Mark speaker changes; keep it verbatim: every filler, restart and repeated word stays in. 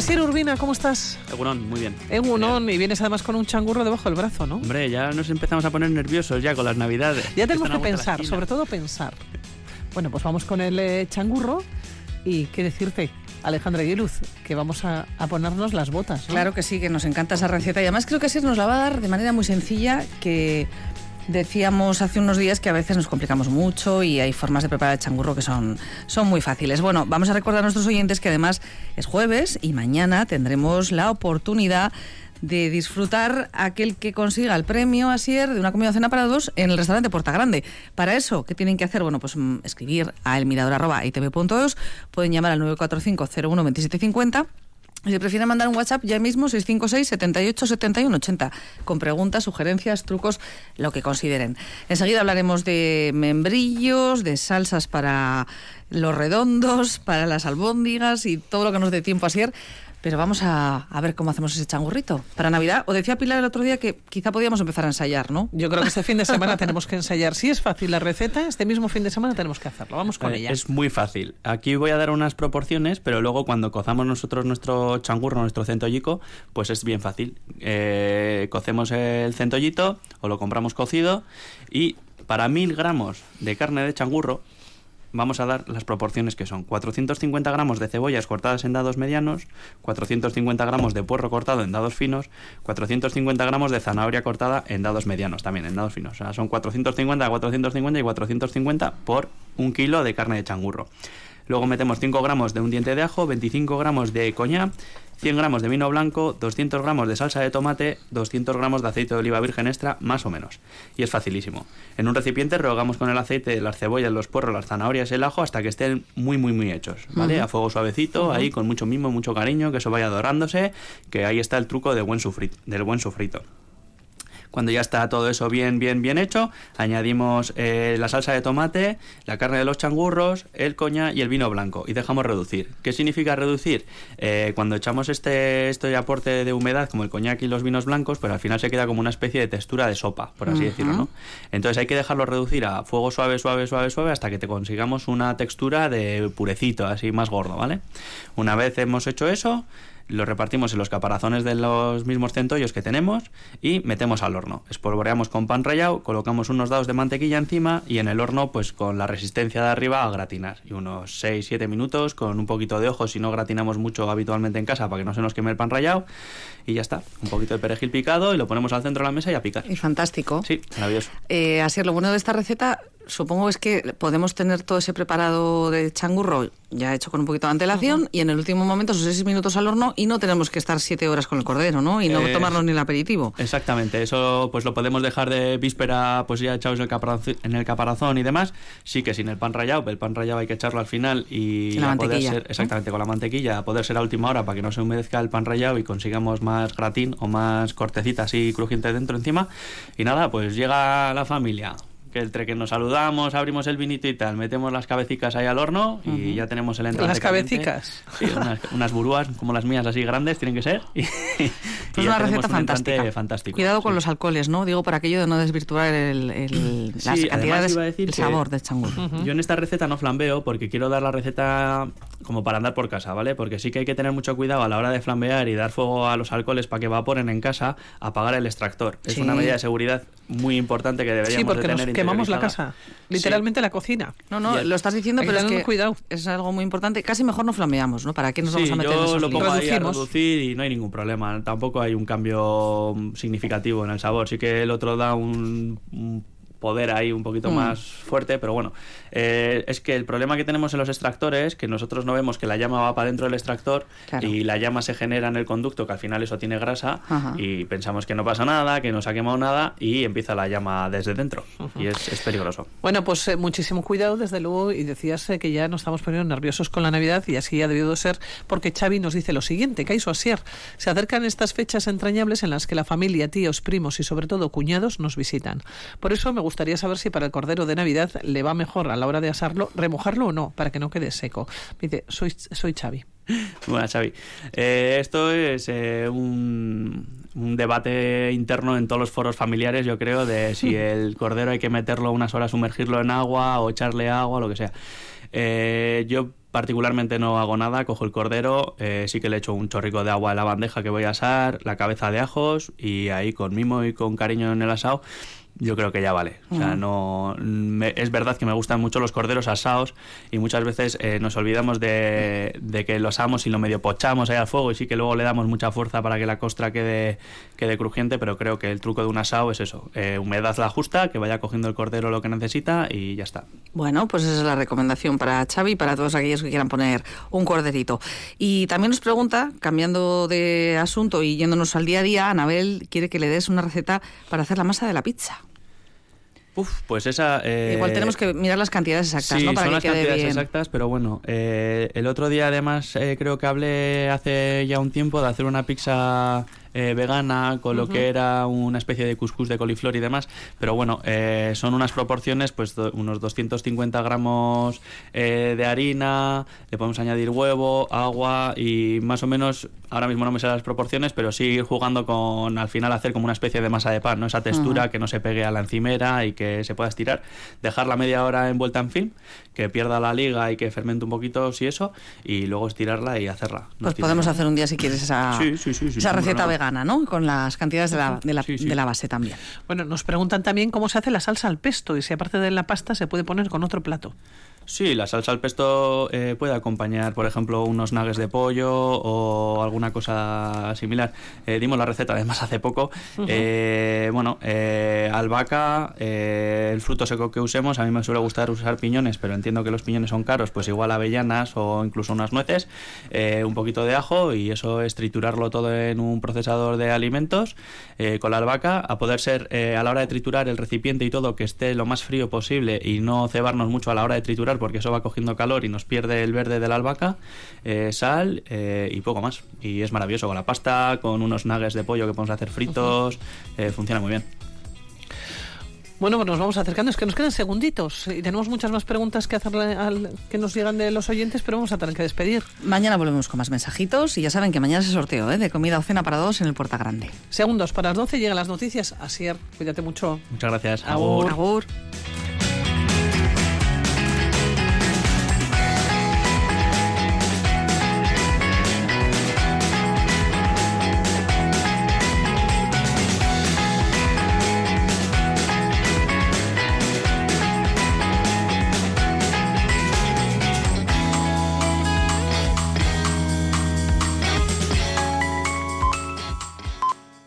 Speaker 1: Asier Urbina, ¿cómo estás?
Speaker 2: Egunon, muy bien.
Speaker 1: Egunon, bien. Y vienes además con un changurro debajo del brazo, ¿no?
Speaker 2: Hombre, ya nos empezamos a poner nerviosos ya con las navidades.
Speaker 1: Ya tenemos que pensar, sobre todo pensar. Bueno, pues vamos con el eh, changurro y qué decirte, Alejandra Guiluz, que vamos a, a ponernos las botas, ¿no?
Speaker 3: Claro que sí, que nos encanta esa receta y además creo que Asier nos la va a dar de manera muy sencilla, que decíamos hace unos días que a veces nos complicamos mucho y hay formas de preparar el changurro que son, son muy fáciles. Bueno, vamos a recordar a nuestros oyentes que además es jueves y mañana tendremos la oportunidad de disfrutar aquel que consiga el premio Asier de una comida o cena para dos en el restaurante Porta Grande. Para eso, ¿qué tienen que hacer? Bueno, pues mm, escribir a elmirador arroba i t v punto e u s, pueden llamar al nueve cuatro cinco cero uno veintisiete cincuenta. Si prefieren mandar un WhatsApp ya mismo, seis cinco seis, setenta y ocho, setenta y uno ochenta, con preguntas, sugerencias, trucos, lo que consideren. Enseguida hablaremos de membrillos, de salsas para los redondos, para las albóndigas y todo lo que nos dé tiempo, Asier. Pero vamos a, a ver cómo hacemos ese changurrito para Navidad. O decía Pilar el otro día que quizá podíamos empezar a ensayar, ¿no?
Speaker 1: Yo creo que este fin de semana tenemos que ensayar. Si es fácil la receta, este mismo fin de semana tenemos que hacerlo. Vamos con
Speaker 2: eh,
Speaker 1: ella.
Speaker 2: Es muy fácil. Aquí voy a dar unas proporciones, pero luego cuando cozamos nosotros nuestro changurro, nuestro centollico, pues es bien fácil. Eh, cocemos el centollito o lo compramos cocido y para mil gramos de carne de changurro vamos a dar las proporciones que son cuatrocientos cincuenta gramos de cebollas cortadas en dados medianos, cuatrocientos cincuenta gramos de puerro cortado en dados finos, cuatrocientos cincuenta gramos de zanahoria cortada en dados medianos, también en dados finos. O sea, son cuatrocientos cincuenta, cuatrocientos cincuenta y cuatrocientos cincuenta por un kilo de carne de changurro. Luego metemos cinco gramos de un diente de ajo, veinticinco gramos de coñac, cien gramos de vino blanco, doscientos gramos de salsa de tomate, doscientos gramos de aceite de oliva virgen extra, más o menos. Y es facilísimo. En un recipiente rehogamos con el aceite las cebollas, los puerros, las zanahorias y el ajo hasta que estén muy, muy, muy hechos, ¿vale? Uh-huh. A fuego suavecito, uh-huh. Ahí con mucho mimo, mucho cariño, que eso vaya dorándose, que ahí está el truco de buen sufrito, del buen sofrito. Cuando ya está todo eso bien, bien, bien hecho, añadimos eh, la salsa de tomate, la carne de los changurros, el coñac y el vino blanco y dejamos reducir. ¿Qué significa reducir? Eh, cuando echamos este, este aporte de humedad, como el coñac y los vinos blancos, pues al final se queda como una especie de textura de sopa, por así uh-huh. decirlo, ¿no? Entonces hay que dejarlo reducir a fuego suave, suave, suave, suave, hasta que te consigamos una textura de purecito, así más gordo, ¿vale? Una vez hemos hecho eso, lo repartimos en los caparazones de los mismos centollos que tenemos y metemos al horno. Espolvoreamos con pan rallado, colocamos unos dados de mantequilla encima y en el horno pues con la resistencia de arriba a gratinar. Y unos seis siete minutos con un poquito de ojo, si no gratinamos mucho habitualmente en casa para que no se nos queme el pan rallado. Y ya está, un poquito de perejil picado y lo ponemos al centro de la mesa y a picar.
Speaker 3: Y fantástico.
Speaker 2: Sí, maravilloso.
Speaker 3: Eh, así es, lo bueno de esta receta, supongo es que podemos tener todo ese preparado de changurro ya hecho con un poquito de antelación uh-huh. y en el último momento esos seis minutos al horno y no tenemos que estar siete horas con el cordero, ¿no? Y no eh, tomarnos ni el aperitivo.
Speaker 2: Exactamente, eso pues lo podemos dejar de víspera pues ya echados en el caparazón, en el caparazón y demás. Sí que sin el pan rallado, el pan rallado hay que echarlo al final y
Speaker 3: la mantequilla,
Speaker 2: poder ser, exactamente, ¿no? Con la mantequilla, a poder ser a última hora para que no se humedezca el pan rallado y consigamos más gratín o más cortecita así crujiente dentro encima. Y nada, pues llega la familia, que entre que nos saludamos, abrimos el vinito y tal, metemos las cabecicas ahí al horno y uh-huh. ya tenemos el entrante.
Speaker 1: ¿Las cabecicas?
Speaker 2: Sí, unas, unas burúas como las mías, así grandes, tienen que ser. Y,
Speaker 3: pues
Speaker 2: y
Speaker 3: una receta fantástica.
Speaker 2: Fantástico.
Speaker 3: Cuidado con
Speaker 2: sí.
Speaker 3: los alcoholes, ¿no? Digo, para aquello de no desvirtuar el, el,
Speaker 2: sí,
Speaker 3: las cantidades,
Speaker 2: iba a decir
Speaker 3: el sabor del changurro.
Speaker 2: Uh-huh. Yo en esta receta no flambeo porque quiero dar la receta como para andar por casa, ¿vale? Porque sí que hay que tener mucho cuidado a la hora de flambear y dar fuego a los alcoholes para que evaporen en casa, apagar el extractor. Sí. Es una medida de seguridad muy importante que deberíamos
Speaker 1: sí, porque
Speaker 2: de tener
Speaker 1: nos quemamos la casa. Literalmente sí. La cocina.
Speaker 3: No, no, lo estás diciendo, pero es que
Speaker 1: cuidado.
Speaker 3: Es algo muy importante. Casi mejor no flameamos, ¿no? ¿Para qué nos vamos
Speaker 2: sí,
Speaker 3: a meter en esos
Speaker 2: yo lo pongo ahí a
Speaker 1: Reducimos.
Speaker 2: reducir y no hay ningún problema. Tampoco hay un cambio significativo en el sabor. Sí que el otro da un, un poder ahí un poquito mm. más fuerte, pero bueno, eh, es que el problema que tenemos en los extractores es que nosotros no vemos que la llama va para dentro del extractor, claro. Y la llama se genera en el conducto, que al final eso tiene grasa. Ajá. Y pensamos que no pasa nada, que no se ha quemado nada y empieza la llama desde dentro. Ajá. Y es, es peligroso.
Speaker 1: Bueno, pues eh, muchísimo cuidado desde luego, y decías eh, que ya nos estamos poniendo nerviosos con la Navidad y así ha debido ser, porque Xavi nos dice lo siguiente: Kaixo Asier, se acercan estas fechas entrañables en las que la familia, tíos, primos y sobre todo cuñados nos visitan. Por eso me gustaría saber si para el cordero de Navidad le va mejor a la hora de asarlo, remojarlo o no, para que no quede seco. Dice, soy, soy Xavi.
Speaker 2: Bueno, Xavi, eh, esto es eh, un, un debate interno en todos los foros familiares, yo creo, de si el cordero hay que meterlo unas horas, sumergirlo en agua o echarle agua, lo que sea. Eh, yo particularmente no hago nada, cojo el cordero, eh, sí que le echo un chorrico de agua en la bandeja que voy a asar, la cabeza de ajos y ahí con mimo y con cariño en el asado, yo creo que ya vale. O sea, no me, es verdad que me gustan mucho los corderos asados y muchas veces eh, nos olvidamos de, de que lo asamos y lo medio pochamos ahí al fuego y sí que luego le damos mucha fuerza para que la costra quede, quede crujiente, pero creo que el truco de un asado es eso, eh, humedad la justa, que vaya cogiendo el cordero lo que necesita y ya está.
Speaker 3: Bueno, pues esa es la recomendación para Xavi y para todos aquellos que quieran poner un corderito. Y también nos pregunta, cambiando de asunto y yéndonos al día a día, Anabel quiere que le des una receta para hacer la masa de la pizza.
Speaker 2: Uf, pues esa... Eh,
Speaker 3: Igual tenemos que mirar las cantidades exactas,
Speaker 2: sí,
Speaker 3: ¿no? Para
Speaker 2: son
Speaker 3: que
Speaker 2: las
Speaker 3: quede
Speaker 2: cantidades
Speaker 3: bien.
Speaker 2: exactas, pero bueno, eh, el otro día además eh, creo que hablé hace ya un tiempo de hacer una pizza eh, vegana con uh-huh. lo que era una especie de cuscús de coliflor y demás, pero bueno, eh, son unas proporciones, pues do, unos doscientos cincuenta gramos eh, de harina, le podemos añadir huevo, agua y más o menos, ahora mismo no me sé las proporciones, pero sí ir jugando con, al final hacer como una especie de masa de pan, ¿no? Esa textura uh-huh. que no se pegue a la encimera y que se pueda estirar, dejarla media hora envuelta en film, que pierda la liga y que fermente un poquito, si eso, y luego estirarla y hacerla.
Speaker 3: Pues podemos hacer un día, si quieres, esa, sí, sí, sí, sí, esa receta no, vegana, ¿no? Con las cantidades de la, de, la, sí, sí. de la base también.
Speaker 1: Bueno, nos preguntan también cómo se hace la salsa al pesto y si aparte de la pasta se puede poner con otro plato.
Speaker 2: Sí, la salsa al pesto eh, puede acompañar, por ejemplo, unos nuggets de pollo o alguna cosa similar. Eh, dimos la receta además hace poco. Uh-huh. Eh, bueno, eh, albahaca, eh, el fruto seco que usemos, a mí me suele gustar usar piñones, pero entiendo que los piñones son caros, pues igual avellanas o incluso unas nueces, eh, un poquito de ajo y eso es triturarlo todo en un procesador de alimentos eh, con la albahaca, a poder ser eh, a la hora de triturar el recipiente y todo que esté lo más frío posible y no cebarnos mucho a la hora de triturar porque eso va cogiendo calor y nos pierde el verde de la albahaca, eh, sal eh, y poco más. Y es maravilloso con la pasta, con unos nuggets de pollo que podemos hacer fritos, uh-huh. eh, funciona muy bien.
Speaker 1: Bueno, pues nos vamos acercando, es que nos quedan segunditos y tenemos muchas más preguntas que hacerle al, que nos llegan de los oyentes, pero vamos a tener que despedir.
Speaker 3: Mañana volvemos con más mensajitos y ya saben que mañana es el sorteo ¿eh? de comida o cena para dos en el Puerta Grande.
Speaker 1: Segundos para las doce llegan las noticias. Asier, cuídate mucho.
Speaker 2: Muchas gracias.
Speaker 3: Agur. Agur.